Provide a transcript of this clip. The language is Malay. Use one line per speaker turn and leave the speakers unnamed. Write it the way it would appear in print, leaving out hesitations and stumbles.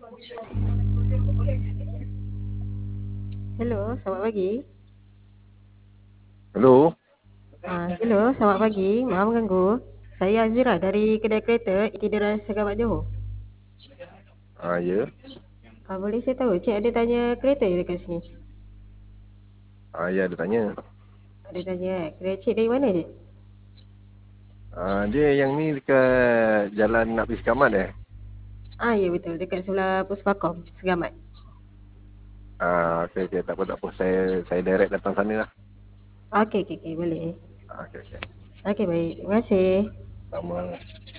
Hello, selamat pagi.
Hello.
Hello, selamat pagi. Maaf mengganggu. Saya Azira dari kedai kereta Itineran Segamat Johor.
Ya.
Boleh saya tahu, cik ada tanya kereta ya dekat sini?
Ya, dia tanya.
Ada tanya, kereta cik dari mana cik?
Dia yang ni dekat jalan nak pergi Sekamat
Ya betul, dekat sebelah Puspakom, Segamat.
Okay, okay. Tak apa, tak apa. Saya direct datang sana lah.
Okey, okey, okey, boleh.
Okay, okay.
Okey, baik. Terima kasih.
Sama.